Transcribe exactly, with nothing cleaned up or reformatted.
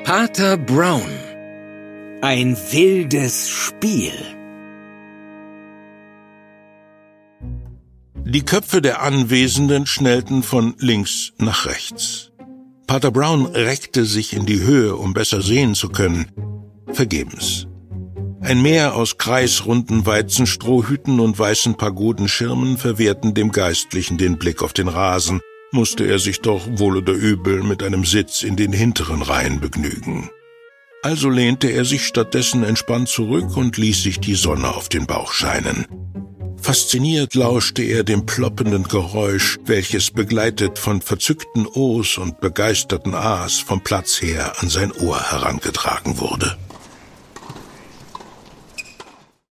Pater Brown. Ein wildes Spiel. Die Köpfe der Anwesenden schnellten von links nach rechts. Pater Brown reckte sich in die Höhe, um besser sehen zu können. Vergebens. Ein Meer aus kreisrunden Weizenstrohhüten und weißen Pagodenschirmen verwehrten dem Geistlichen den Blick auf den Rasen, musste er sich doch wohl oder übel mit einem Sitz in den hinteren Reihen begnügen. Also lehnte er sich stattdessen entspannt zurück und ließ sich die Sonne auf den Bauch scheinen. Fasziniert lauschte er dem ploppenden Geräusch, welches begleitet von verzückten Ohs und begeisterten Ahs vom Platz her an sein Ohr herangetragen wurde.